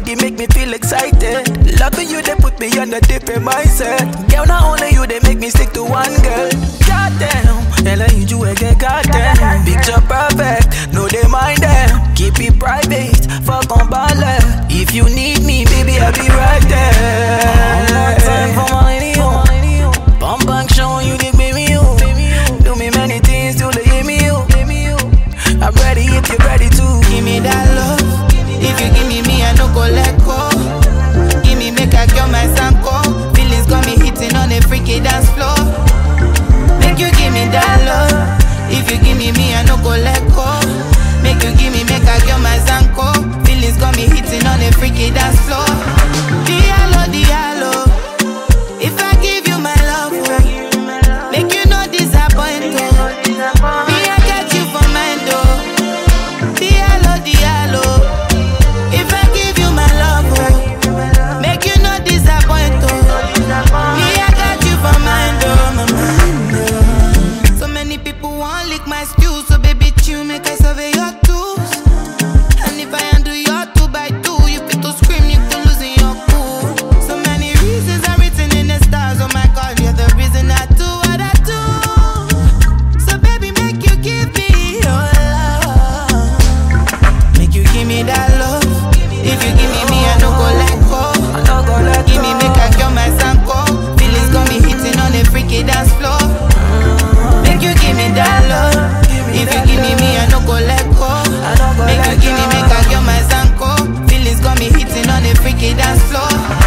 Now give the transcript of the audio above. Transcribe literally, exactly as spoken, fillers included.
body make me feel excited. Loving you, they put me on a different mindset. Girl, not only you, they make me stick to one girl. Goddamn, and I need you again, goddamn. Picture perfect, no they mind them. Keep it private, fuck on baller. If you need me, baby, I'll be right there. One more time for my radio. Bump back, showing you the baby you. Do me many things till they hear me you. I'm ready if you're ready to. Give me that love. If you give me me, I no go let go. Give me make I cure my sanko. Feelings got me hitting on a freaky dance floor. Make you give me that love. If you give me me, I no go let go. Make you give me make I cure my sanko. Feelings got me hitting on a freaky dance floor. Diallo, diallo. If I give you my love, oh, make you no disappoint. Oh. Me I got you for mine, though. Diallo, diallo. If I give you my love, oh, make you no disappoint. Oh. Me I got you for mine, though, my mind, oh. So many people want lick my stew, so baby, chew make I survey your tools. And if I undo your two by two, you fit to scream, you can lose in your cool. So many reasons are written in the stars. Oh my God, you're the reason I do what I do. So baby, make you give me your love. Make you give me that love. If you give me me, I no go let go. Give me make I cure my sanko. Feelings got me hitting on a freaky dance floor. Make you give me that love. If you give me me, I no go let go. Make you give me make I cure my sanko. Feelings got me hitting on a freaky dance floor.